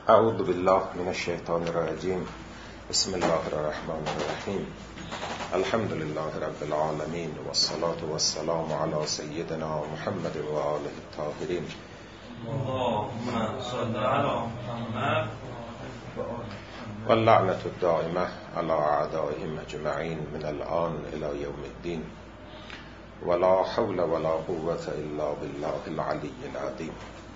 اعوذ بالله من الشیطان الرجیم. بسم الله الرحمن الرحیم. الحمد لله رب العالمین و الصلاة والسلام علی سیدنا محمد و آله الطاهرین. اللهم صل علی محمد و اللعنة الدائمة علی اعدائهم اجمعین من الآن الی یوم الدین. ولا حول ولا قوة الا بالله العلی العظیم.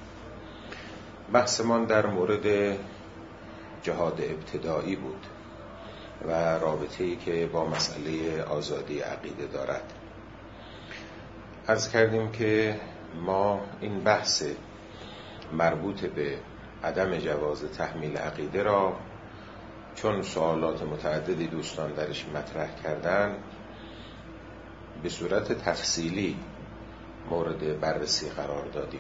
بحثمان در مورد جهاد ابتدایی بود و رابطه‌ای که با مسئله آزادی عقیده دارد. عرض کردیم که ما این بحث مربوط به عدم جواز تحمیل عقیده را چون سوالات متعددی دوستان درش مطرح کردن به صورت تفصیلی مورد بررسی قرار دادیم،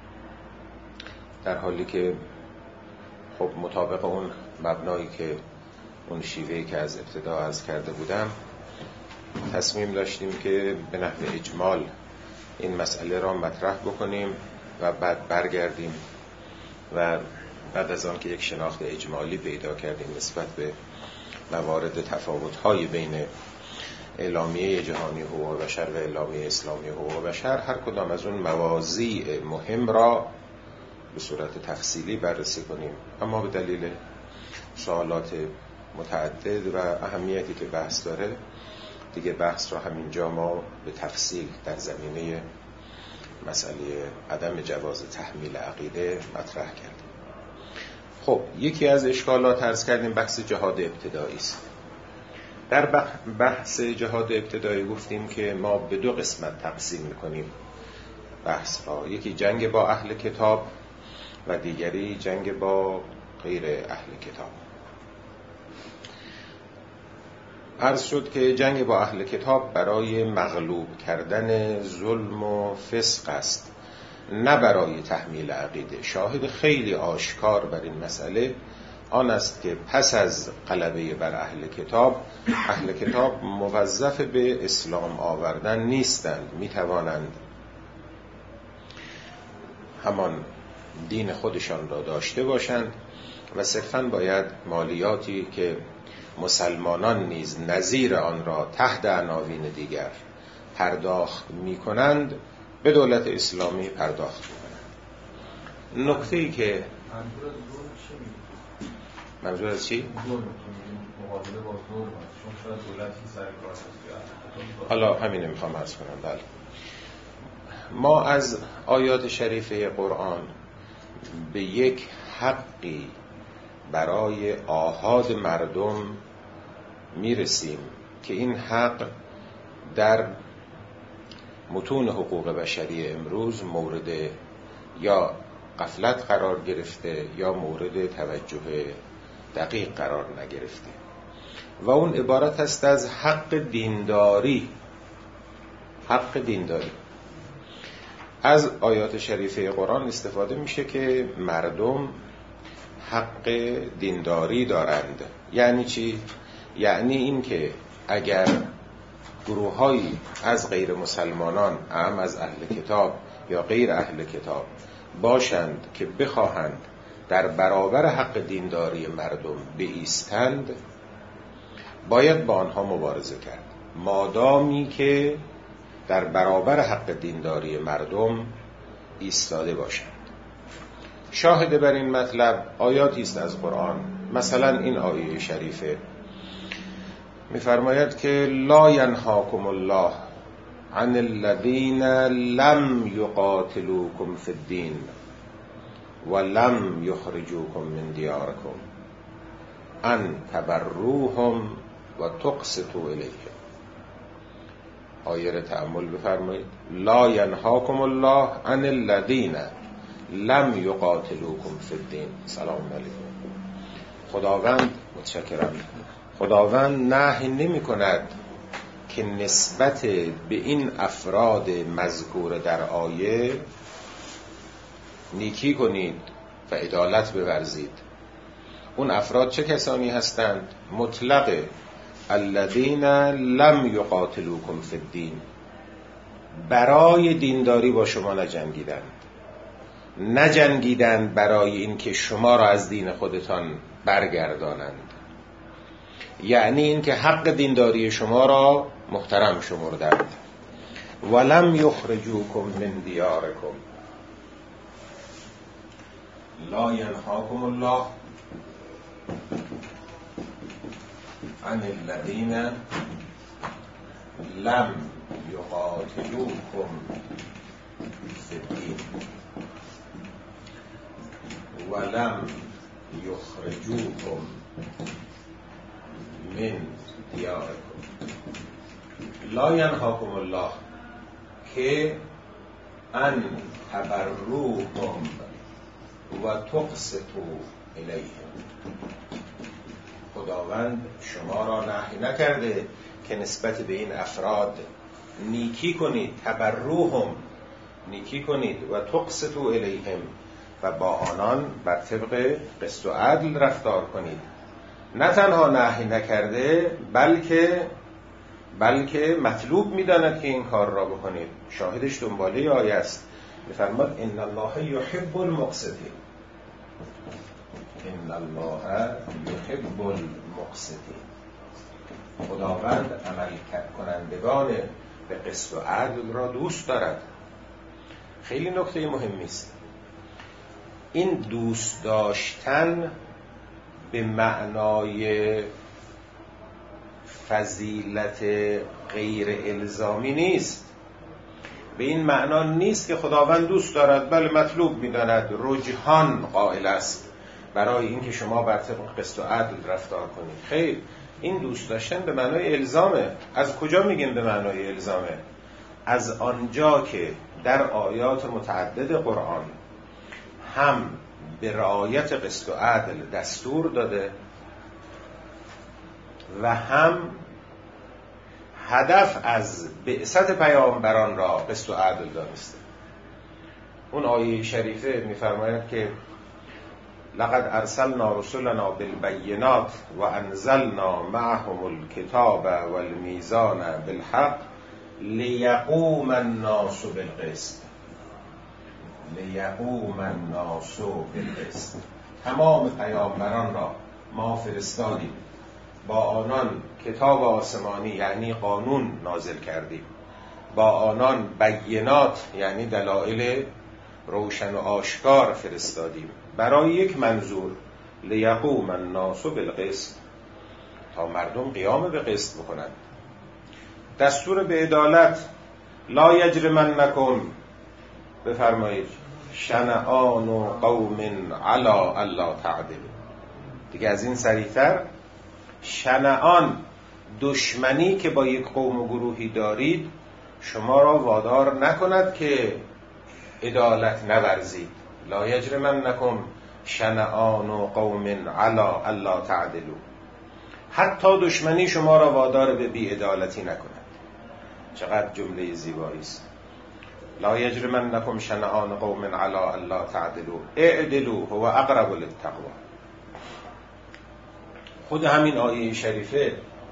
در حالی که خب مطابق اون مبنایی که اون شیوهی که از ابتدا عرض کرده بودم تصمیم داشتیم که به نحو اجمال این مسئله را مطرح بکنیم و بعد برگردیم و بعد از آن که یک شناخت اجمالی پیدا کردیم نسبت به موارد تفاوت‌های بین اعلامیه جهانی حقوق بشر و اعلامیه اسلامی حقوق بشر، هر کدام از اون مواضیع مهم را به صورت تفصیلی بررسی کنیم. اما به دلیل سوالات متعدد و اهمیتی که بحث داره دیگه بحث را همینجا ما به تفصیل در زمینه مسئله عدم جواز تحمیل عقیده مطرح کردیم. خب یکی از اشکالات عرض کردیم بحث جهاد ابتدایی است. در بحث جهاد ابتدایی گفتیم که ما به دو قسمت تقسیم می‌کنیم بحث را، یکی جنگ با اهل کتاب و دیگری جنگ با غیر اهل کتاب. عرض شد که جنگ با اهل کتاب برای مغلوب کردن ظلم و فسق است، نه برای تحمیل عقیده. شاهد خیلی آشکار بر این مسئله آن است که پس از غلبه بر اهل کتاب موظف به اسلام آوردن نیستند، میتوانند همان دین خودشان را داشته باشند و صرفاً باید مالیاتی که مسلمانان نیز نظیر آن را تحت عناوین دیگر پرداخت می کنند به دولت اسلامی پرداخت می کنند. نکته‌ای که منظور از چی؟ مقابله با ظلم، چون شاید دولتی سر کار هست. حالا همینه میخوام عرض کنم. بله، ما از آیات شریفه قرآن به یک حقی برای آحاد مردم میرسیم که این حق در متون حقوق بشری امروز مورد یا غفلت قرار گرفته یا مورد توجه دقیق قرار نگرفته و اون عبارت است از حق دینداری. حق دینداری از آیات شریفه قرآن استفاده میشه که مردم حق دینداری دارند. یعنی چی؟ یعنی این که اگر گروه‌هایی از غیر مسلمانان، اعم از اهل کتاب یا غیر اهل کتاب باشند که بخواهند در برابر حق دینداری مردم بایستند، باید با آنها مبارزه کرد، مادامی که در برابر حق دینداری مردم ایستاده باشند. شاهد بر این مطلب آیاتی است از قرآن. مثلا این آیه شریفه می‌فرماید که لا ینهاکم الله عن الذین لم یقاتلوکم فی الدین و لم یخرجوکم من دیارکم ان تبروهم و تقسطوا الیهم. آیه را تأمل بفرمایید. لا ینهاکم الله عن الذین لم یقاتلوکم فی الدین. سلام علیکم. خداوند متشکرم. خداوند نهی نمی کند که نسبت به این افراد مذکور در آیه نیکی کنید و عدالت بورزید. اون افراد چه کسانی هستند؟ مطلق الذین لم یقاتلوکم فی الدین، برای دینداری با شما نجنگیدند. نجنگیدند برای اینکه شما را از دین خودتان برگردانند، یعنی اینکه حق دینداری شما را محترم شمردند. ولم یخرجوکم من دیارکم لا ینهاکم الله عن الذین لم یقاتلوکم فی الدین ولم یخرجوکم من دیارکم. لا ینهاکم الله که ان تبروهم و تقسطوا الیهم. خداوند شما را نهی نکرده که نسبت به این افراد نیکی کنید، تبروهم نیکی کنید، و تقسطوا الیهم و با آنان بر طبق قسط و عدل رفتار کنید. نه تنها نهی نکرده بلکه مطلوب می‌داند که این کار را بکنید. شاهدش دنباله آیه است، می‌فرماد ان الله یحب المقسطین. ان الله یحب المقسطین. خداوند عمل کنندگان به قسط و عدل را دوست دارد. خیلی نکته مهمی است. این دوست داشتن به معنای فضیلت غیر الزامی نیست. به این معنا نیست که خداوند دوست دارد، بله مطلوب می‌داند، رجحان قائل است برای اینکه شما بر طبق قسط و عدل رفتار کنید. خیر، این دوست داشتن به معنای الزامه. از کجا میگیم به معنای الزامه؟ از آنجا که در آیات متعدد قرآن هم به رعایت قسط و عدل دستور داده و هم هدف از بعثت پیامبران را قسط و عدل دانسته. اون آیه شریفه می‌فرماید که لقد ارسلنا رسلنا بالبینات و انزلنا معهم الکتاب والمیزان بالحق لیقوم الناس بالقسط. لیقوم الناس بالقسط. تمام پیامبران را ما فرستادیم، با آنان کتاب آسمانی یعنی قانون نازل کردیم، با آنان بینات یعنی دلایل روشن و آشکار فرستادیم برای یک منظور، لیقوم الناس بالقسط، تا مردم قیام به قسط بکنند. دستور به عدالت، لا یجرمنکم، بفرمایید شنآن قوم علی الا تعدلوا. دیگه از این سریعتر شنآن، دشمنی که با یک قوم و گروهی دارید شما را وادار نکند که عدالت نورزید. لا یجرمنکم شنآن قوم علی الا تعدلوا. حتی دشمنی شما را وادار به بی‌عدالتی نکند. چقدر جمله زیبایی است. لا یجرمنکم شنآن قوم علی الا تعدلوا اعدلوا هو اقرب للتقوی. خود همین آیه شریفه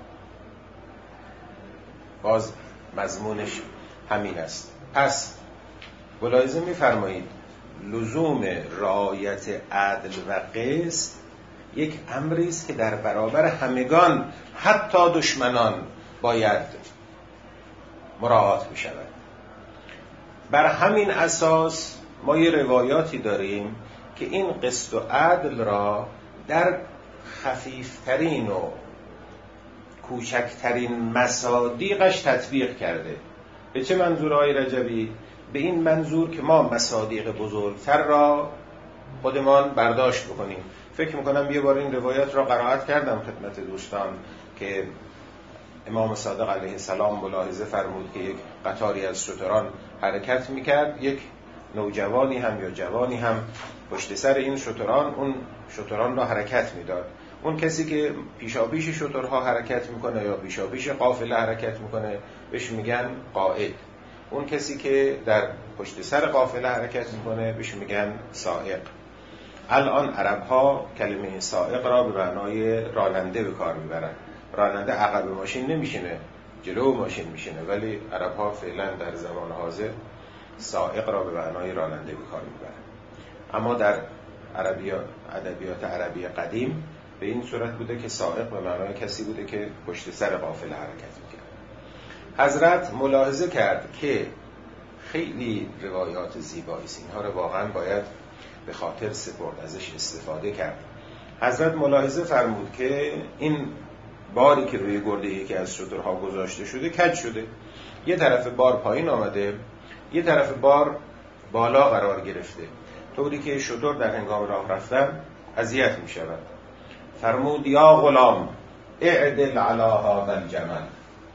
باز مضمونش همین است. پس ملاحظه می‌فرمایید لزوم رعایت عدل و قسط یک امری است که در برابر همگان حتی دشمنان باید مراعات بشود. بر همین اساس ما یه روایاتی داریم که این قسط و عدل را در خفیفترین و کوچکترین مصادیقش تطبیق کرده. به چه منظور آقای رجبی؟ به این منظور که ما مصادیق بزرگتر را خودمان برداشت بکنیم. فکر میکنم یه بار این روایت را قرائت کردم خدمت دوستان که امام صادق علیه السلام ملاحظه فرمود که یک قطاری از شتران حرکت میکرد، یک نوجوانی هم یا جوانی هم پشت سر این شتران اون شتران را حرکت میداد. اون کسی که پیشاپیش شترها حرکت میکنه یا پیشاپیش قافله حرکت میکنه بهش میگن قائد. اون کسی که در پشت سر قافله حرکت میکنه بهش میگن سائق. الان عرب‌ها کلمه سائق را به معنای راننده به کار میبرن. راننده عقب ماشین نمیشینه، جلو ماشین میشینه، ولی عرب‌ها فعلا در زمان حاضر سائق را به معنای راننده به کار میبرن. اما در ادبیات عربی قدیم به این صورت بوده که سائق به معنای کسی بوده که پشت سر قافله حرکت میکرد. حضرت ملاحظه کرد که خیلی روایات زیبایی است، اینها رو واقعا باید به خاطر سپرد، ازش استفاده کرد. حضرت ملاحظه فرمود که این باری که روی گرده یکی از شترها گذاشته شده کج شده، یه طرف بار پایین آمده، یه طرف بار بالا قرار گرفته، طوری که شتر در هنگام راه رفتن اذیت می شود. فرمود یا غلام اعدل علی هذا الجمل،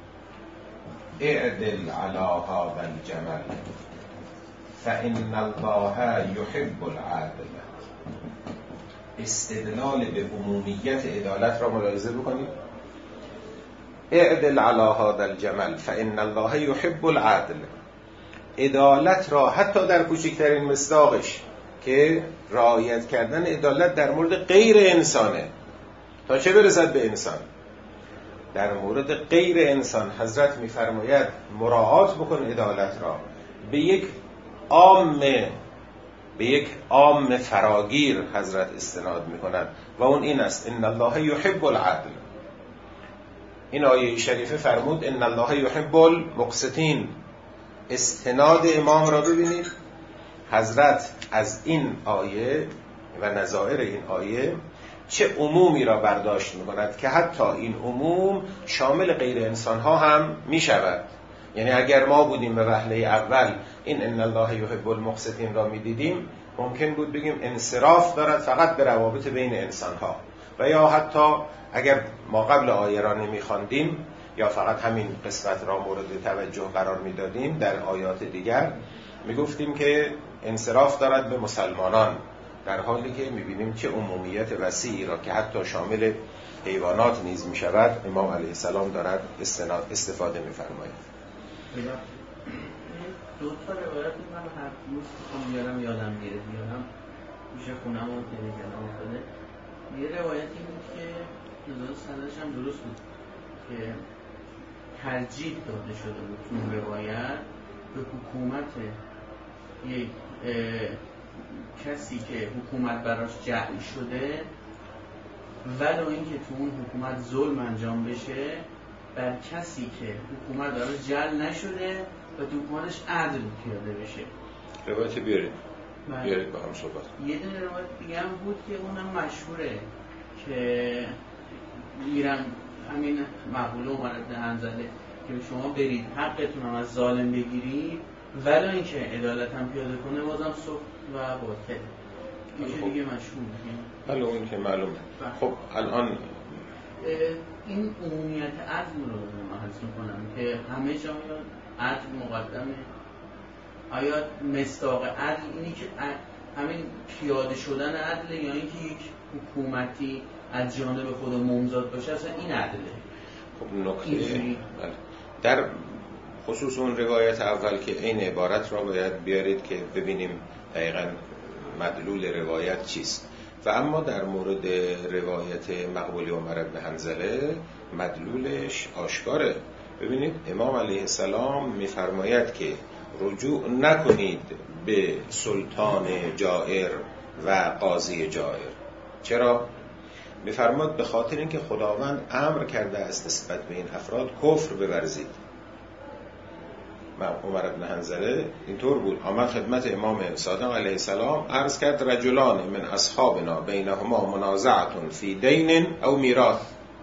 اعدل علی هذا الجمل فإن الله يحب العدل. استدلال به عمومیت عدالت را ملاحظه بکنید. اعدل علی هذا الجمل فإن الله يحب العدل. عدالت را حتی در کوچکترین مصداقش که رعایت کردن عدالت در مورد غیر انسانه، تا چه برسد به انسان. در مورد غیر انسان حضرت می‌فرماید مراعات بکن عدالت را. به یک عام فراگیر حضرت استناد می‌کنند و اون این است ان الله یحب العدل. این آیه شریفه فرمود ان الله یحب المقسطین. استناد امام را ببینید. حضرت از این آیه و نظائر این آیه چه عمومی را برداشت می‌کند که حتی این عموم شامل غیر انسان‌ها هم می‌شود. یعنی اگر ما بودیم به وهله اول این ان الله یحب المقسطین را می‌دیدیم، ممکن بود بگیم انصراف دارد فقط به روابط بین انسان‌ها، و یا حتی اگر ما قبل آیه را نمی‌خواندیم یا فقط همین قسمت را مورد توجه قرار می‌دادیم، در آیات دیگر می‌گفتیم که انصراف دارد به مسلمانان، در حالی که می‌بینیم چه عمومیت وسیعی را که حتی شامل حیوانات نیز می‌شود امام علیه السلام دارد استفاده می‌فرماید. دو تا روایت من هر روز یادم میره بیارم میشه خونم و تلگرام افتاده. یه روایتی بود که نظر سندش هم درست بود که ترجیح داده شده بود تو روایت به حکومت یک کسی که حکومت براش جعل شده، ولو اینکه تو اون حکومت ظلم انجام بشه، بر کسی که حکومت براش جعل نشده و تو حکومتش عدل پیاده بشه. روایت بیارید با هم صحبت. یه دونه روایت دیگه هم بود که اونم مشهوره که میرن همین مقوله عمر بن حنظله که شما برید حقتون هم از ظالم بگیرید ولی اینکه عدالت هم پیاده کنه بازم سخت و باطل. میشه دیگه مشهور. بله اون که معلومه. خب الان این عمومیت عدل رو محض میکنم که همه جا عدل مقدمه. آیا مصداق عدل اینی که همین پیاده شدن عدل یا اینکه یک حکومتی از جانب خود ممزاد باشه اصلا این عدله؟ خب نکته در خصوص اون روایت اول که این عبارت را باید بیارید که ببینیم دقیقاً مدلول روایت چیست. و اما در مورد روایت مقبولی عمر بن حنظله مدلولش آشکاره. ببینید امام علیه السلام میفرماید که رجوع نکنید به سلطان جائر و قاضی جائر. چرا؟ میفرماد به خاطر اینکه خداوند امر کرده است نسبت به این افراد کفر بورزید. عمر بن حنظله اینطور بود، آمد خدمت امام صادق علیه السلام عرض کرد رجلان من اصحابنا بینهما منازعه فی دین او میراث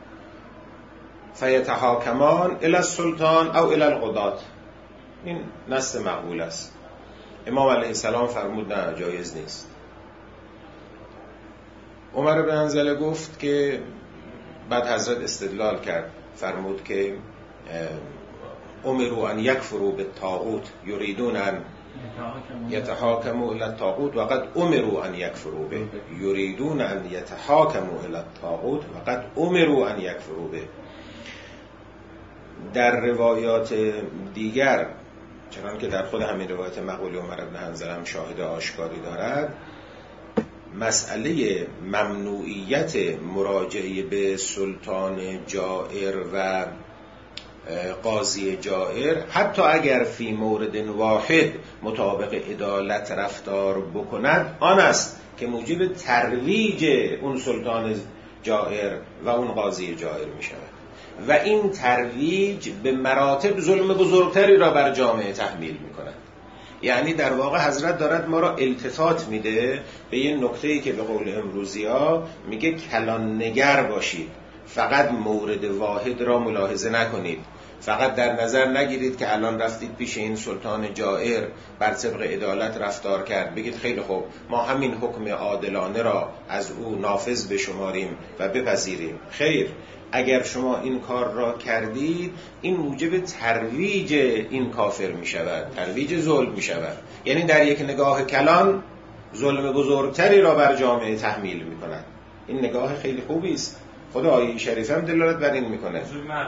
فیتحاکمان الی السلطان او الی القضاة. این نص مقبول است. امام علیه السلام فرمود نه جایز نیست. عمر بن حنظله گفت که بعد حضرت استدلال کرد، فرمود که امروا ان یکفروا بالطاغوت یریدون ان یتحاکموا الی الطاغوت وقد امروا ان یکفروا به. یریدون ان یتحاکموا الی الطاغوت وقد امروا ان یکفروا به. در روایات دیگر چنان که در خود همین روایت مقبولی عمر بن حنظله هم شاهد آشکاری دارد، مسئله ممنوعیت مراجعه به سلطان جائر و قاضی جائر حتی اگر فی مورد واحد مطابق عدالت رفتار بکند، آن است که موجب ترویج اون سلطان جائر و اون قاضی جائر می شود و این ترویج به مراتب ظلم بزرگتری را بر جامعه تحمیل می کند. یعنی در واقع حضرت دارد ما را التفات میده به یه نکته‌ای که به قول امروزی ها میگه کلان نگر باشید، فقط مورد واحد را ملاحظه نکنید، فقط در نظر نگیرید که الان رفتید پیش این سلطان جائر بر طبق عدالت رفتار کرد بگید خیلی خوب ما همین حکم عادلانه را از او نافذ بشماریم و بپذیریم. خیر، اگر شما این کار را کردید این موجب ترویج این کافر می شود، ترویج ظلم می شود. یعنی در یک نگاه کلان ظلم بزرگتری را بر جامعه تحمیل می کند. این نگاه خیلی خوبی است. خود آیه شریف هم دلالت بر این میکنه.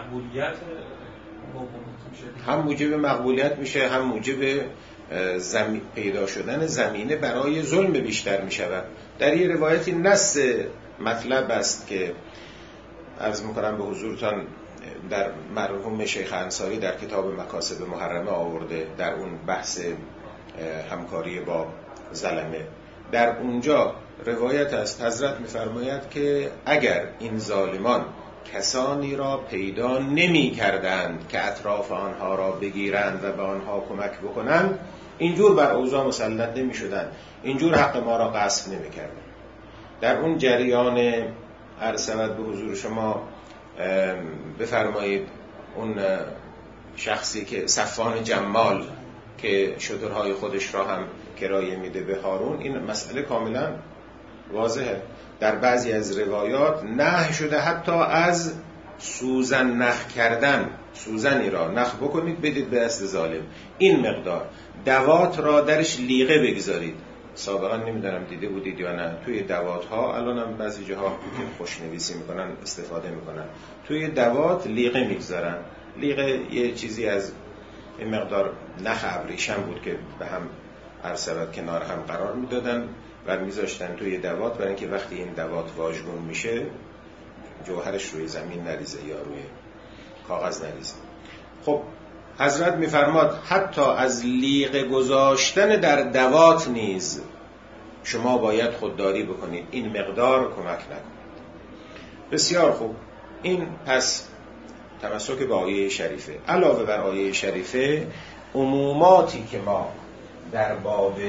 هم موجب مقبولیت میشه، هم موجب پیدا شدن زمینه برای ظلم بیشتر میشود. در یه روایتی نص مطلب است که عرض میکنم به حضورتان در مرحوم شیخ انصاری در کتاب مکاسب محرمه آورده، در اون بحث همکاری با ظلمه. در اونجا روایت است، حضرت میفرماید که اگر این ظالمان کسانی را پیدا نمی کردند که اطراف آنها را بگیرند و به آنها کمک بکنند، اینجور بر اوضاع مسلط نمی شدند، اینجور حق ما را غصب نمی کردند. در اون جریان عرض شود به حضور شما بفرمایید اون شخصی که صفوان جمال که شترهای خودش را هم کرایه میده به هارون، این مسئله کاملا واضحه. در بعضی از روایات نهی شده حتی از سوزن نخ کردن، سوزنی را نخ بکنید بدید به دست ظالم، این مقدار دوات را درش لیقه بگذارید. سابقا نمیدونم دیده بودید یا نه، توی دوات ها الان هم بعضی جاها که خوشنویسی میکنن استفاده میکنن، توی دوات لیقه میگذارن. لیقه یه چیزی از این مقدار نخ ابریشم بود که به هم عرصبت کنار هم قرار میدادن و میذاشتن توی دوات، برای اینکه وقتی این دوات واژگون میشه جوهرش روی زمین نریزه یا روی کاغذ نریزه. خب حضرت میفرماد حتی از لیقه گذاشتن در دوات نیز شما باید خودداری بکنید، این مقدار کمک نکنید. بسیار خوب. این پس تمسک به آیه شریفه. علاوه بر آیه شریفه عموماتی که ما در باب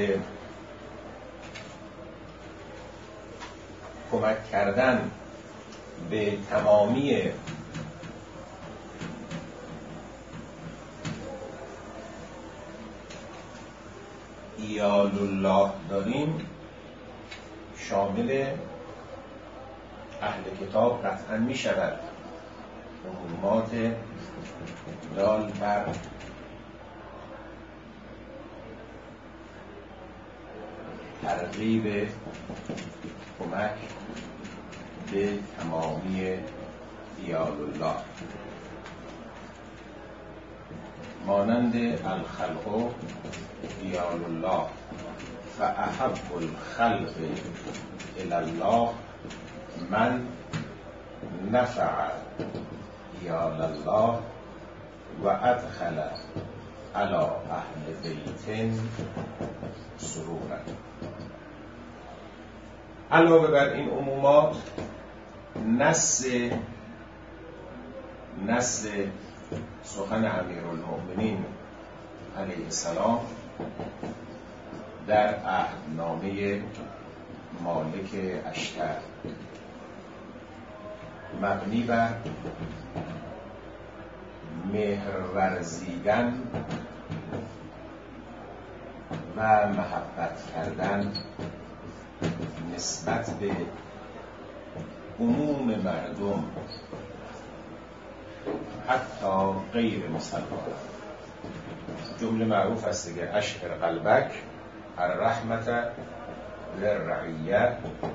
کمک کردن به تمامی ایال الله داریم شامل اهل کتاب قطعا می شود. عمومات دال بر ترغیب کمک به تمامی ایال الله، مانند الخلق ایال الله فاحب الخلق الی الله من نفع ایال الله و ادخل علی اهل بیت سرورا. علاوه بر این عمومات نص سخن امیرالمؤمنین علیه السلام در عهدنامه مالک اشتر مبنی بر مهر ورزیدن و محبت کردن نسبت به عموم مردم حتی غیر مسلمان. جمله معروف است دیگه، اشعر قلبک الرحمت للرعیه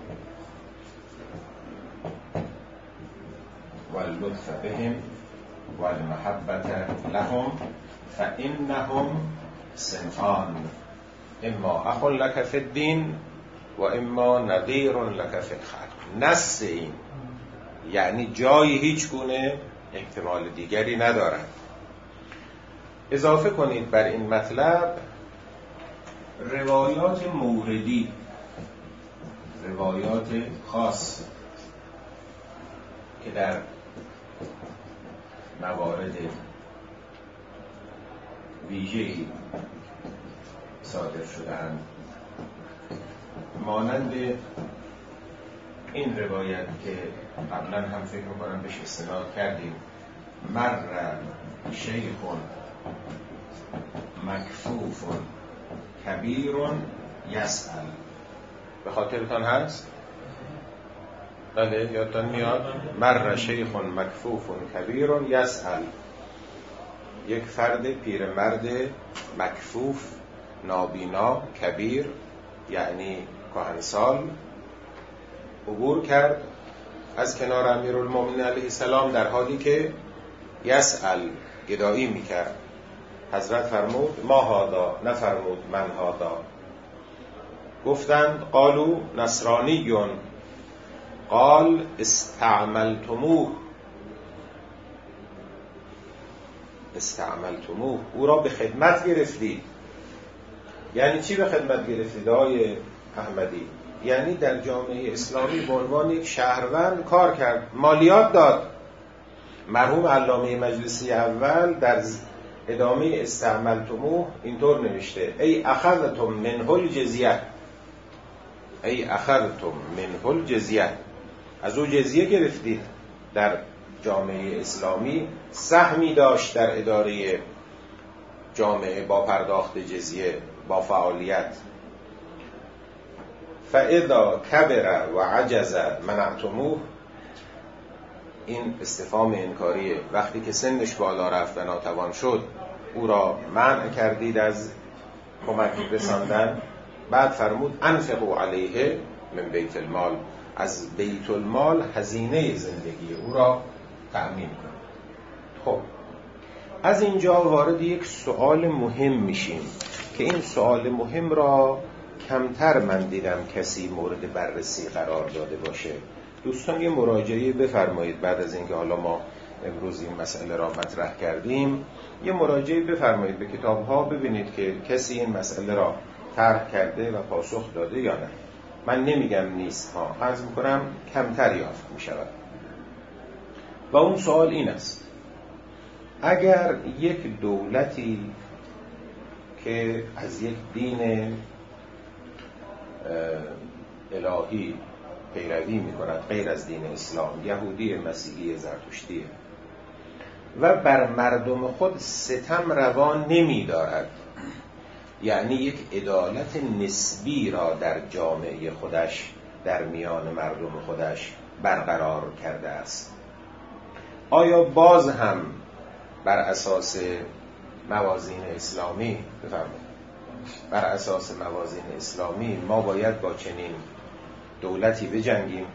واللطف بهم والمحبت لهم فانهم صنفان اما اخ لك فی الدین و اما نذیر لك فی الخلق. نص این یعنی جای هیچ گونه احتمال دیگری ندارد. اضافه کنید بر این مطلب روایات موردی، روایات خاص که در موارد ویژه‌ای صادر شده‌اند، مانند این روایت که قبلا هم فکر می‌کنم بهش استناد کردیم: مر شیخ مکفوف کبیر یسأل. به خاطرتان هست؟ بله یادتان میاد؟ مر شیخ مکفوف کبیر یسأل، یک فرد پیرمرد مکفوف، نابینا، کبیر یعنی کهنسال، عبور کرد از کنار امیرالمومنین علیه السلام در حالی که یسأل، گدایی میکرد. حضرت فرمود ما هادا، نفرمود من هادا. گفتند قالو نصرانیون، قال استعملتموه، استعملتموه، او را به خدمت گرفتید. یعنی چی به خدمت گرفتید آقای احمدی؟ یعنی در جامعه اسلامی به عنوان یک شهروند کار کرد، مالیات داد. مرحوم علامه مجلسی اول در ادامه استعملتموه اینطور نوشته: ای اخذتم منه الجزیه، ای اخذتم منه الجزیه، از او جزیه گرفتید. در جامعه اسلامی سهمی داشت در اداره جامعه با پرداخت جزیه، با فعالیت. فاذا کبر و عجز منعتموه، این استفهام انکاریه، وقتی که سنش بالا رفت و ناتوان شد او را منع کردید از کمک رساندن. بعد فرمود انفقوا علیه من بیت المال، از بیت المال هزینه زندگی او را تأمین کنید. خب از اینجا وارد یک سوال مهم میشیم که این سوال مهم را کمتر من دیدم کسی مورد بررسی قرار داده باشه. دوستان یه مراجعه بفرمایید بعد از اینکه حالا ما امروز این مسئله را مطرح کردیم، یه مراجعه بفرمایید به کتاب‌ها، ببینید که کسی این مسئله را طرح کرده و پاسخ داده یا نه. من نمیگم نیست ها، عرض میکنم کمتر یافت میشود. و اون سوال این است: اگر یک دولتی که از یک دین الهی پیروی میکند غیر از دین اسلام، یهودی، مسیحی، زرتشتیه، و بر مردم خود ستم روا نمی‌دارد، یعنی یک عدالت نسبی را در جامعه خودش، در میان مردم خودش برقرار کرده است، آیا باز هم بر اساس موازین اسلامی، بفرمایید، بر اساس موازین اسلامی ما باید با چنین دولتی بجنگیم؟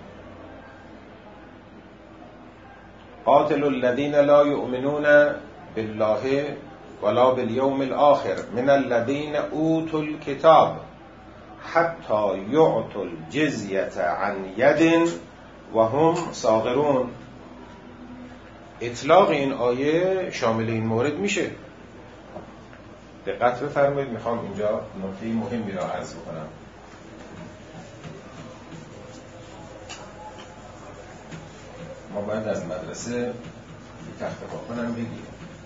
قاتل الذین لا یؤمنون بالله ولا بالیوم الاخر من الذین اوتوا الکتاب حتی یعطوا الجزیة عن ید وهم صاغرون. اطلاق این آیه شامل این مورد میشه. دقت بفرمایید، میخوام اینجا نکته مهمی را عرض بکنم. ما باید از مدرسه تخت پاکنم بگیریم.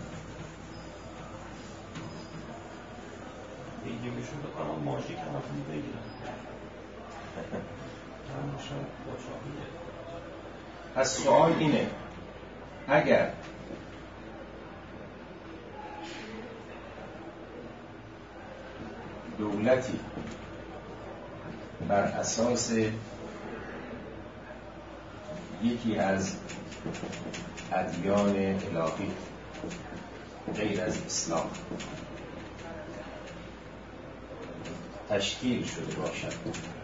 بگیرمشون بکنم ماشی کمتون بگیرم. از سوال اینه: اگر دولتی بر اساس یکی از ادیان الهی غیر از اسلام تشکیل شده باشد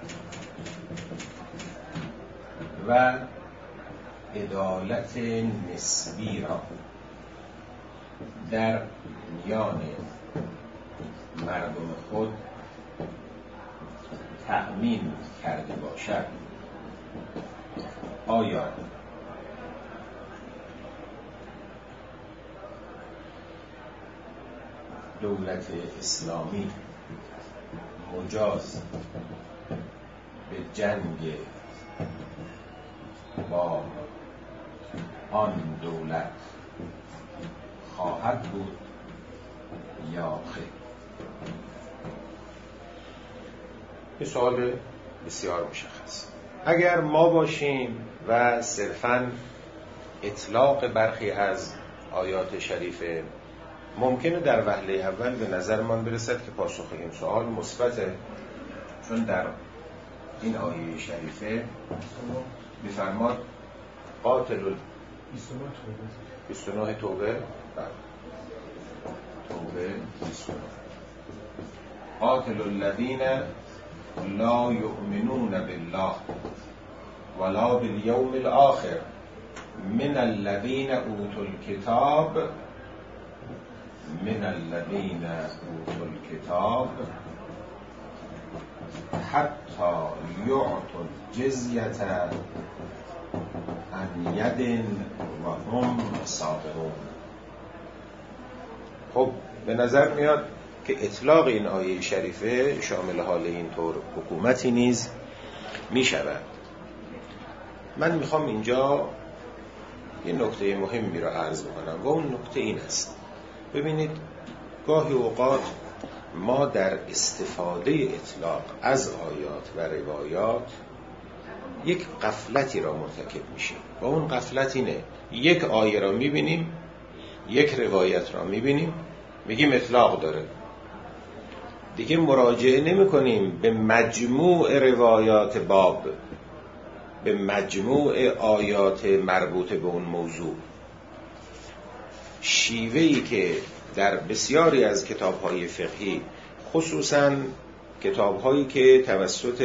و عدالت نسبی را در میان مردم خود تأمین کرده باشد، آیا دولت اسلامی مجاز به جنگ با آن دولت خواهد بود یا خیر؟ یه سوال بسیار مشخص. اگر ما باشیم و صرفاً اطلاق برخی از آیات شریفه، ممکنه در وهله اول به نظرمان برسد که پاسخ این سوال مثبته، چون در این آیه شریفه می‌فرماد قاتل 29 توبه توبه 29 قاتل الذین لا یؤمنون بالله ولا بالیوم الآخر من الذین اوتوا الکتاب حتی یعطوا الجزیة عن ید و هم صاغرون. خب به نظر میاد که اطلاق این آیه شریفه شامل حال این طور حکومتی نیز می شود. من میخوام اینجا یه نکته مهمی را عرض بکنم و اون نکته این است. ببینید گاهی اوقات ما در استفاده اطلاق از آیات و روایات یک غفلتی را مرتکب میشیم و اون غفلت اینه: یک آیه را میبینیم، یک روایت را میبینیم، میگیم اطلاق داره، دیگه مراجعه نمی کنیم به مجموع روایات باب، به مجموع آیات مربوط به اون موضوع. شیوهی که در بسیاری از کتاب‌های فقهی، خصوصاً کتاب‌هایی که توسط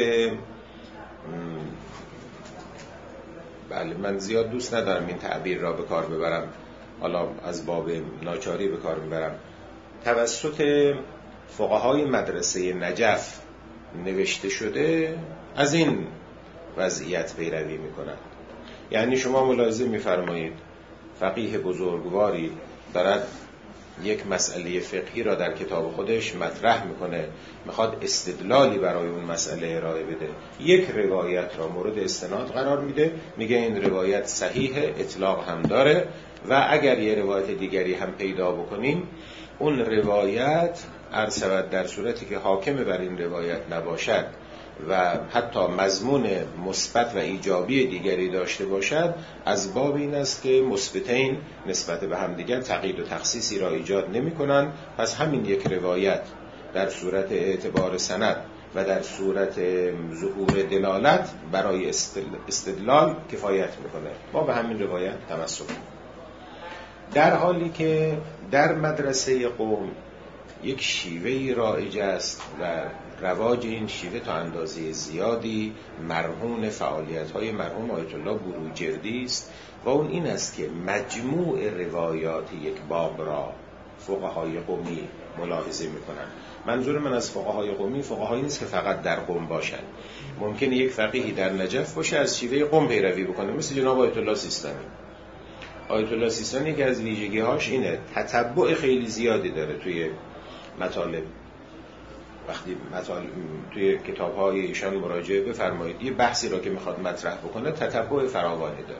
من زیاد دوست ندارم این تعبیر را به کار ببرم، حالا از باب ناچاری به کار میبرم، توسط فقهای مدرسه نجف نوشته شده، از این وضعیت پیروی میکنند. یعنی شما ملاحظه میفرمایید فقیه بزرگواری دارد یک مسئله فقهی را در کتاب خودش مطرح میکنه، میخواد استدلالی برای اون مسئله ارائه بده، یک روایت را مورد استناد قرار میده، میگه این روایت صحیح، اطلاق هم داره و اگر یه روایت دیگری هم پیدا بکنیم اون روایت عرض شود در صورتی که حاکم بر این روایت نباشد و حتی مضمون مثبت و ایجابی دیگری داشته باشد، از باب این است که مثبتین نسبت به همدیگر تقیید و تخصیصی را ایجاد نمی کنند. پس همین یک روایت در صورت اعتبار سند و در صورت ظهور دلالت برای استدلال کفایت میکنه، ما به همین روایت تمسک کنیم. در حالی که در مدرسه قوم یک شیوهی رایج است و رواج این شیوه تا اندازه زیادی مرهون فعالیت‌های مرحوم آیت الله بروجردی است و اون این است که مجموع روایات یک باب را فقهای قومی ملاحظه می‌کنند. منظور من از فقهای قومی فقهایی نیست که فقط در قوم باشند. ممکنه یک فقیهی در نجف باشه از شیوه قوم پیروی بکنه، مثل جناب آیت الله سیستانی. آیت الله سیستانی که از ویژگی‌هاش اینه تتبع خیلی زیادی داره توی مطالب. وقتی توی کتاب‌های ایشان مراجعه بفرمایید، یه بحثی را که میخواد مطرح بکنه تتبع فراوانی داره.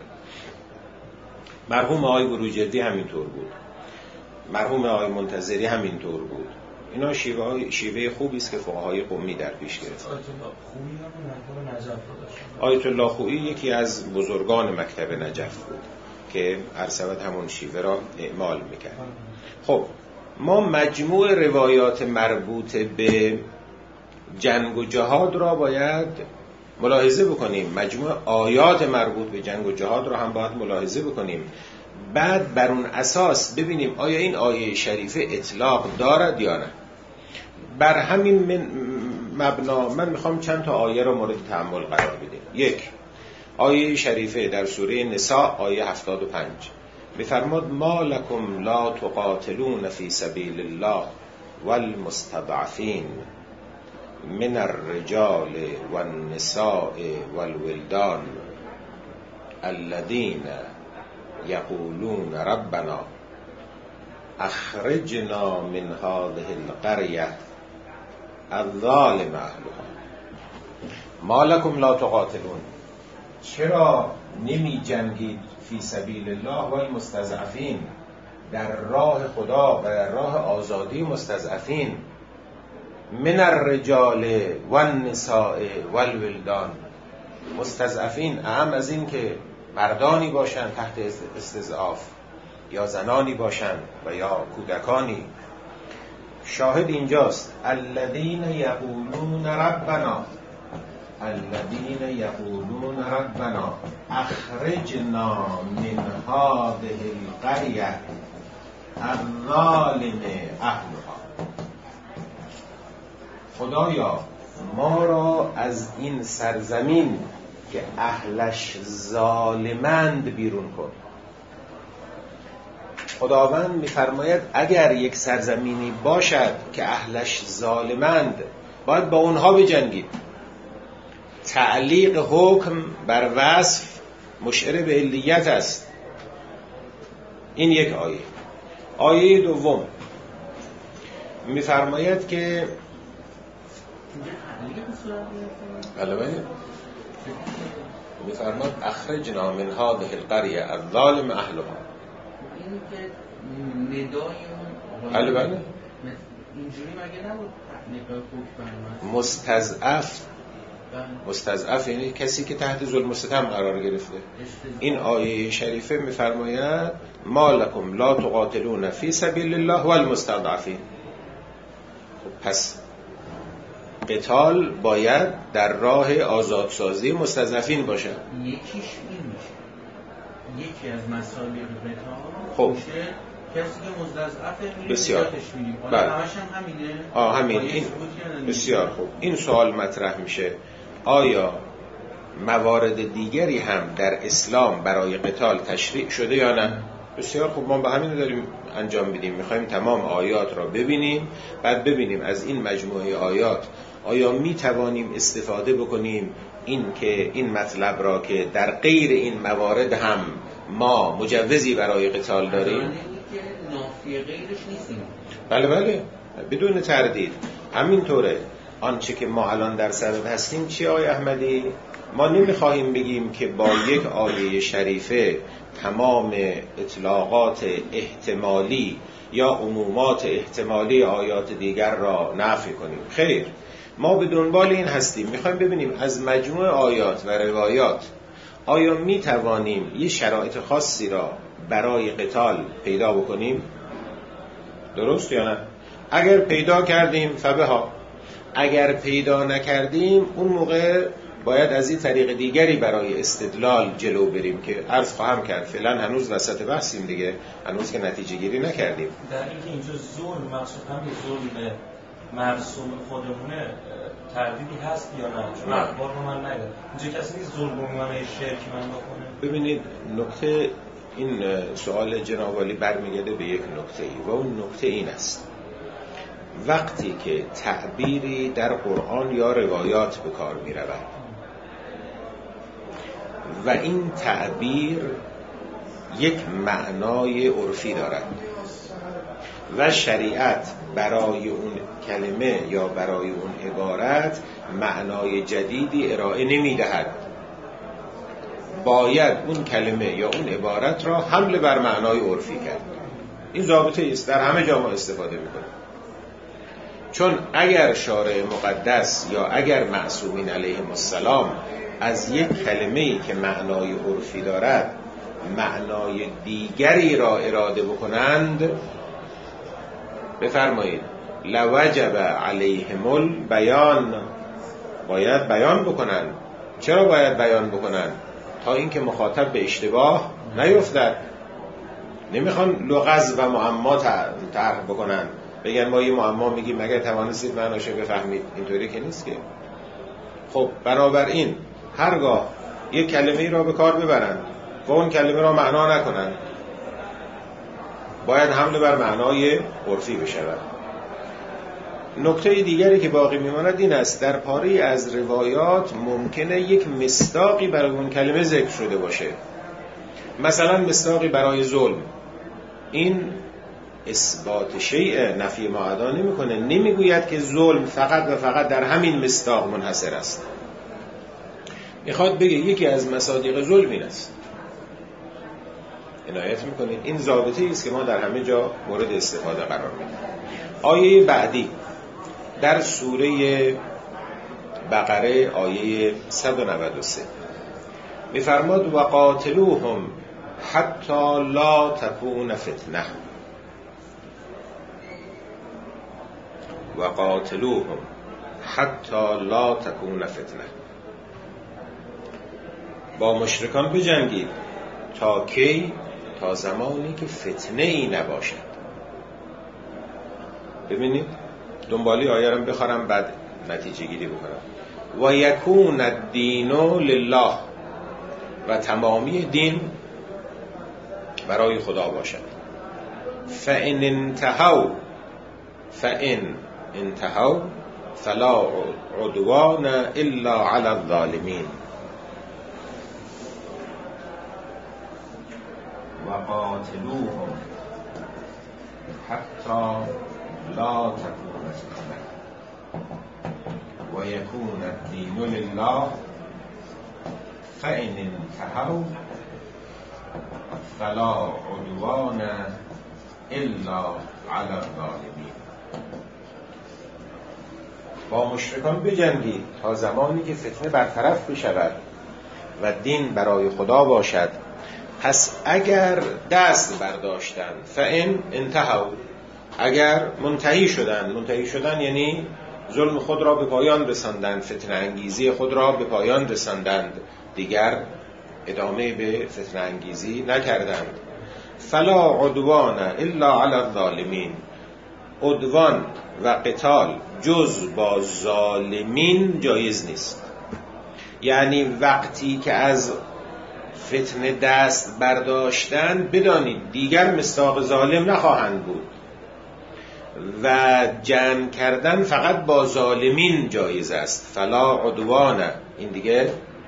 مرحوم آقای بروجردی همینطور بود، مرحوم آقای منتظری همینطور بود. اینا شیوه خوبی است که فقهای قومی در پیش گرفتن. آیت الله خویی یکی از بزرگان مکتب نجف بود که ارسبت همون شیوه را اعمال میکرد. خب ما مجموع روایات مربوط به جنگ و جهاد را باید ملاحظه بکنیم، مجموع آیات مربوط به جنگ و جهاد را هم باید ملاحظه بکنیم، بعد بر اون اساس ببینیم آیا این آیه شریفه اطلاق دارد یا نه. بر همین مبنا من میخوام چند تا آیه را مورد تأمل قرار بدیم. یک، آیه شریفه در سوره نساء آیه 75 بفرماد ما لکم لا تقاتلون فی سبیل الله والمستضعفین من الرجال والنساء والولدان الذين یقولون ربنا اخرجنا من هذه القرية الظالم اهلها ما لكم لا تقاتلون. چرا نمی جنگید فی سبیل الله و المستضعفین، در راه خدا و در راه آزادی مستضعفین، من الرجال و النساء و الولدان. مستضعفین اهم از این که مردانی باشند تحت استضعاف یا زنانی باشند و یا کودکانی. شاهد اینجاست الذین یقولون ربنا اخرجنا من هذه القرية الظالم اهلها. خدایا ما را از این سرزمین که اهلش ظالمند بیرون کن. خداوند می‌فرماید اگر یک سرزمینی باشد که اهلش ظالمند باید با اونها بجنگید. تعلیق حکم بر وصف مشعر به علیت است. این یک آیه. آیه دوم می‌فرماید که بله می‌فرماید اخرجنا من هذه القرية الظالم اهلها. این که ندای بله اینجوری مگه نبود تعلیق حکم مستضعف یعنی کسی که تحت ظلم و ستم قرار گرفته. این آیه شریفه می‌فرماید ما لکم لا تقاتلون فی سبیل الله و المستضعفین. خب پس قتال باید در راه آزادسازی مستضعفین باشه. یکیش این میشه، یکی از مسائل قتال خب میشه کسی که مستضعفه بسیار بله همش هم همینه. همین این بسیار خوب. این سوال مطرح میشه آیا موارد دیگری هم در اسلام برای قتال تشریع شده یا نه؟ بسیار خوب. ما به همین داریم انجام میدیم. میخوایم تمام آیات را ببینیم، بعد ببینیم از این مجموعه آیات آیا میتوانیم استفاده بکنیم این مطلب را که در غیر این موارد هم ما مجوزی برای قتال داریم. نافی غیرش نیستیم. بله بدون تردید همینطوره. آنچه که ما الان در صدد هستیم چی آقای احمدی؟ ما نمیخواهیم بگیم که با یک آیه شریفه تمام اطلاقات احتمالی یا عمومات احتمالی آیات دیگر را نفی کنیم. خیر، ما به دنبال این هستیم، میخوایم ببینیم از مجموع آیات و روایات آیا میتوانیم یه شرایط خاصی را برای قتال پیدا بکنیم؟ درست یا نه؟ اگر پیدا کردیم فبها، اگر پیدا نکردیم اون موقع باید از این طریق دیگری برای استدلال جلو بریم که عرض خواهم کرد. فعلا هنوز وسط بحثیم دیگه، هنوز که نتیجه گیری نکردیم. در اینکه اینجا ظلم مقصود هم ظلم مرسوم خودمونه تردیدی هست یا نه؟ چون اخبار رو من ندارم اینجا کسی نیست ظلم من شرک من بکنه. ببینید نکته این سوال جناب عالی برمیگرده به یک نکته ای و اون نکته این است وقتی که تعبیری در قرآن یا روایات به کار می رود و این تعبیر یک معنای عرفی دارد و شریعت برای اون کلمه یا برای اون عبارت معنای جدیدی ارائه نمی دهد، باید اون کلمه یا اون عبارت را حمل بر معنای عرفی کرد. این ضابطه است، در همه جا ما استفاده می‌کنیم. چون اگر شارع مقدس یا اگر معصومین علیهم السلام از یک کلمه‌ای که معنای عرفی دارد معنای دیگری را اراده بکنند، بفرمایید لوجب علیهم البیان، باید بیان بکنند. چرا باید بیان بکنند؟ تا اینکه مخاطب به اشتباه نیفتد. نمیخوان لغز و معما طرح بکنن، بگن ما یه معما میگیم مگر توانستید معناش بفهمید. اینطوری که نیست که. خب بنابراین هرگاه یک کلمه را به کار ببرن و اون کلمه را معنا نکنن، باید حمله بر معنای عرفی بشود. نکته دیگری که باقی میماند این است در پاره از روایات ممکنه یک مصداقی برای اون کلمه ذکر شده باشه. مثلا مصداقی برای ظلم، این اثبات شیء نفی ما ادا نمیکنه. نمیگوید که ظلم فقط و فقط در همین مصداق منحصر است. میخواد بگه یکی از مصادیق ظلم این است. عنایت میکنید این ضابطه است که ما در همه جا مورد استفاده قرار میدیم. آیه بعدی در سوره بقره آیه 193 میفرماد وقاتلوهم حتی لا تکون فتنه وقاتلوهم حتی لا تکون فتنه. با مشرکان بجنگید تا کی؟ تا زمانی که فتنه ای نباشد. ببینید دنبالی آیه رو بخوام بعد نتیجه گیری بکنم. و یکون الدین لله، و تمامی دین برای خدا باشد. فإن انتهوا فلا عدوان الا علی الظالمین. وقاتلوهم حتی لا تكون فتنة ويكون الدين لله فإن انتهوا فلا عدوان إلا على الظالمين. با مشرکان بجنگید تا زمانی که فتنه برطرف بشود و دین برای خدا باشد. پس اگر دست برداشتن، فإن انتهوا، اگر منتهی شدن یعنی ظلم خود را به پایان رساندند، فتنه انگیزی خود را به پایان رساندند، دیگر ادامه به فتنه انگیزی نکردند. فلا عدوان الا علی الظالمین، عدوان و قتال جز با ظالمین جایز نیست. یعنی وقتی که از فتنه دست برداشتن بدانید دیگر مصداق ظالم نخواهند بود و جمع کردن فقط با ظالمین جایز است. فلا عدوان، این دیگه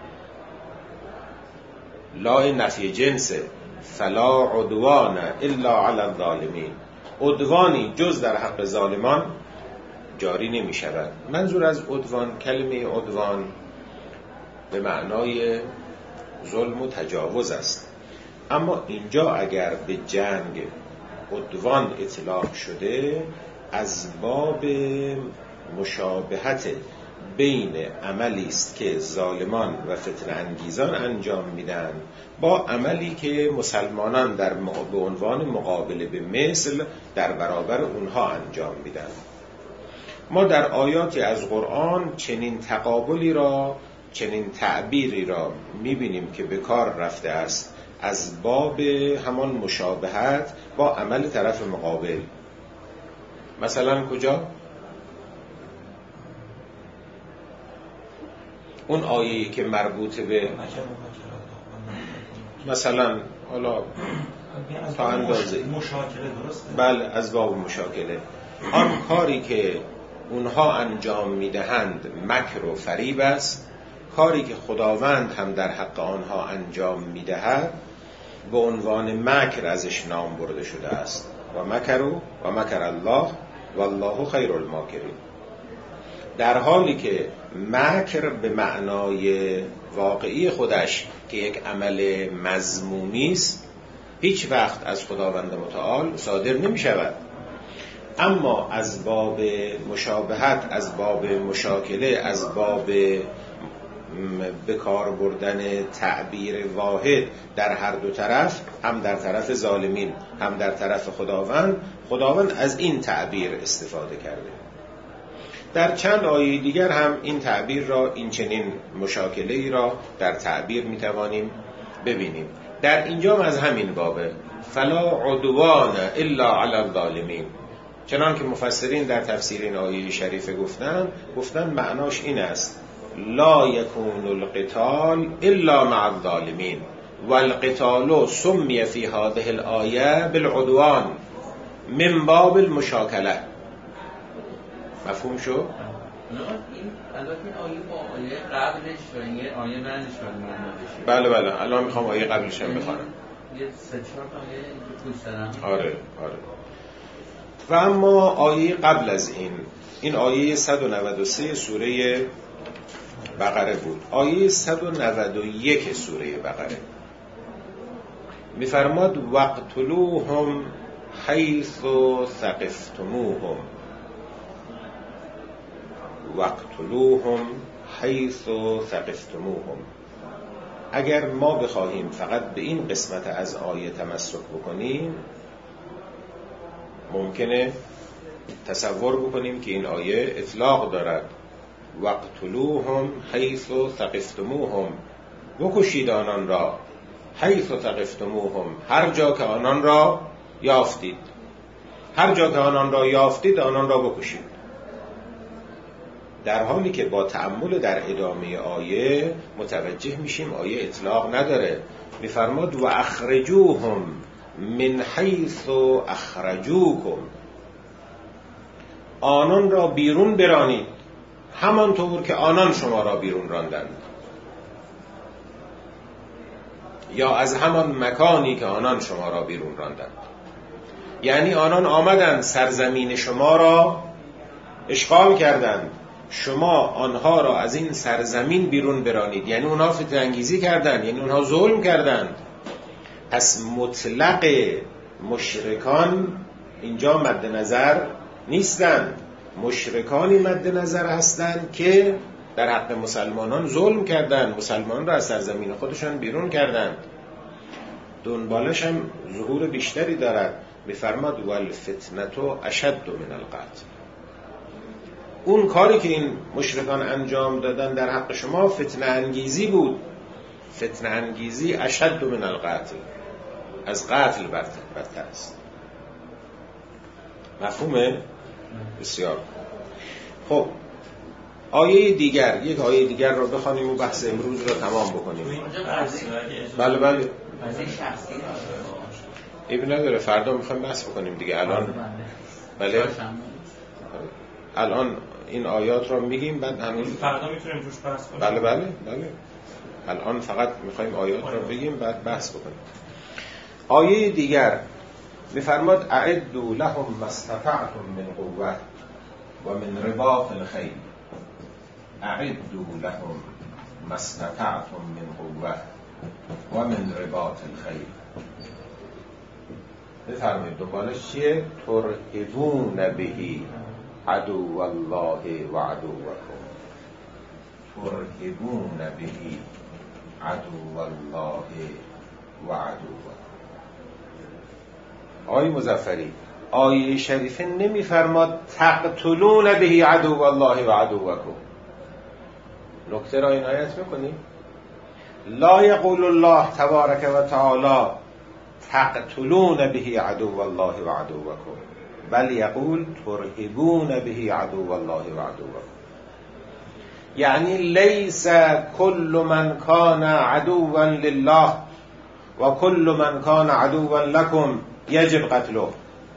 لا نفی جنسه. فلا عدوان الا علی الظالمین، عدوانی جز در حق ظالمان جاری نمی شود. منظور از عدوان، کلمه عدوان به معنای ظلم و تجاوز است. اما اینجا اگر به جنگ عدوان اطلاق شده از باب مشابهت بین عملی است که ظالمان و فتنه انگیزان انجام میدن با عملی که مسلمانان به عنوان مقابله به مثل در برابر اونها انجام میدن. ما در آیاتی از قرآن چنین تقابلی را، چنین تعبیری را میبینیم که به کار رفته است از باب همان مشابهت با عمل طرف مقابل. مثلا کجا؟ اون آیه‌ای که مربوط به مثلا حالا تا اندازه مشاکله، درسته؟ بله، از باب مشاکله. آن کاری که اونها انجام میدهند مکر و فریب است، کاری که خداوند هم در حق آنها انجام میدهد به عنوان مکر ازش نام برده شده است. و مکروا و مکر الله والله خیر الماکرین. در حالی که مکر به معنای واقعی خودش که یک عمل مذمومی است هیچ وقت از خداوند متعال صادر نمی شود، اما از باب مشابهت، از باب مشاکله، از باب به کار بردن تعبیر واحد در هر دو طرف، هم در طرف ظالمین هم در طرف خداوند از این تعبیر استفاده کرده. در چند آیه دیگر هم این تعبیر را، این چنین مشاکله‌ای را در تعبیر میتوانیم ببینیم. در اینجا از همین بابه فلا عدوان الا علی الظالمین، چنان که مفسرین در تفسیر این آیه شریفه گفتن معناش این است: لا یکون القتال الا مع الظالمین والقتال سمی فی هذه الآیه بالعدوان من باب المشاکله. مفهوم شو؟ این البته این آیه با آیه قبلش و این آیه بعدش معنی بشه. بله الان میخوام آیه قبلش هم بخونم. یه 3-4 تا آیه پشت سر هم. آره. و اما آیه قبل از این آیه 193 سوره بقره بود. آیه 191 سوره بقره می‌فرماد وقتلوهم حیث ثقفتموهم، وقتلوهم حیث ثقفتموهم. اگر ما بخواهیم فقط به این قسمت از آیه تمسک بکنیم، ممکنه تصور بکنیم که این آیه اطلاق دارد. وقتلوهم حیث ثقفتموهم، بکشید آنان را، حیث ثقفتموهم، هر جا که آنان را یافتید، هر جا که آنان را یافتید آنان را بکشید. در حالی که با تأمل در ادامه آیه متوجه میشیم آیه اطلاق نداره. میفرماد و اخرجوهم من حیث اخرجوکم، آنان را بیرون برانید همانطور که آنان شما را بیرون راندند، یا از همان مکانی که آنان شما را بیرون راندند. یعنی آنان آمدند سرزمین شما را اشغال کردند، شما آنها را از این سرزمین بیرون برانید. یعنی اونها فتنه انگیزی کردند، یعنی اونها ظلم کردند. پس مطلق مشرکان اینجا مد نظر نیستند، مشرکانی مد نظر هستند که در حق مسلمانان ظلم کردند، مسلمان را از سرزمین خودشان بیرون کردند. دنبالش هم ظهور بیشتری دارد. میفرماد والفتنة اشد من القتل، اون کاری که این مشرکان انجام دادن در حق شما فتنه انگیزی بود. فتنه انگیزی اشد من القتل، از قتل بدتر است. مفهومه؟ بسیار. خب آیه دیگر، یک آیه دیگر را بخوانیم و بحث امروز را تمام بکنیم. بله بله ایبی نداره، فردا میخوایم بحث بکنیم دیگه. الان بله الان این آیات رو میگیم، بعد هنوز فردا میتونیم روش بحث کنیم. بله بله بله الان فقط میخوایم آیات رو بگیم بعد بحث بکنیم. آیه دیگر میفرماد اعدوا لهم ما استطعتم من قوة و من رباط الخیل، اعدوا لهم ما استطعتم من قوة و من رباط الخیل. بفرمایید دنبالش چیه؟ ترهبون بهی عدو الله و عدوکم، ترهبون بهی عدو الله و عدوکم. آیه مظفری، آیه شریفه نمیفرماد تقتلون بهی عدو الله و عدوکم. نکته را عنایت میکنیم. لا یقول الله تبارک و تعالی تقتلون به عدو الله و عدوکم، بل یقول ترهبون به عدو الله و عدوکم. یعنی لیس کل من کان عدوا لله و کل من کان عدوا لکم یجب قتله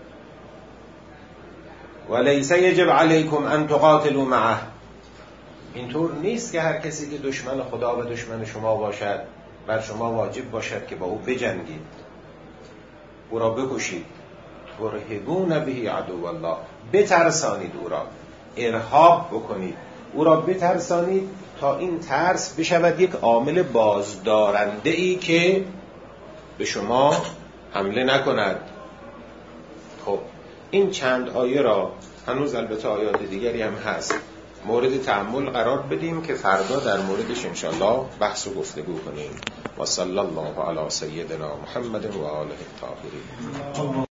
و لیس یجب علیکم ان تقاتلوا معه. اینطور نیست که هر کسی که دشمن خدا و دشمن شما باشد بر شما واجب باشد که با او بجنگید، او را بکشید. ترهبون به عدو الله، بترسانید او را، ارهاب بکنید او را، بترسانید تا این ترس بشود یک عامل بازدارنده ای که به شما حمله نکند. خب این چند آیه را هنوز البته آیات دیگری هم هست مورد تأمل قرار بدیم که فردا در موردش انشاءالله بحث و گفتگو کنیم. و صلی الله علی سیدنا محمد و آله الطاهرین.